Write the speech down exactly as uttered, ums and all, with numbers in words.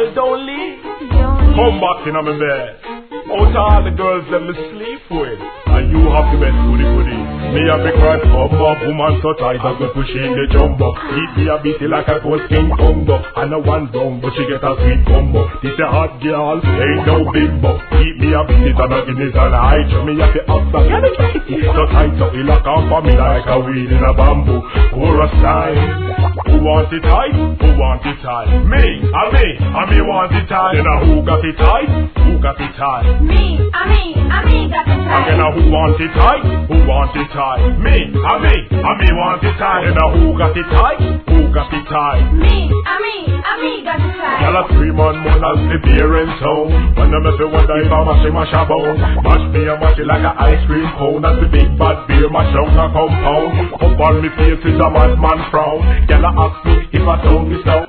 girl, don't leave. Don't Come back in on my bed. Out of all the girls that me sleep with, and you have the best goody goody. Me have the cry, come up, woman so tight as we push in the jumbo. Beat me a beat it like a ghost king combo. And a one down, but she get a sweet combo. This a hot girl, ain't no bimbo. Keep me a beat it and a Guinness and a high. Me have the upside, yeah, me get it. So tight, so it lock on for me like a weed in a bamboo. Chorus time. Who wants it tight? Who wants it tight? Me, a me, a me want it tight. Then a who got it tight? Who got it tight? Me, a me, a me got it tight. Then a who wants it tight? Who wants it tight? Me, a me, a me want it tight. Then a who got it tight? Who got it tight? Me, a me, a me got it tight. Y'all a scream on moan as the parents home. When them if you wonder if I mash it, mash a bone. Mash me and mash it like a ice cream cone. As the big bad beer mash out a compound. Up on me face is a madman frown. Y'all a ask me if I sound this out.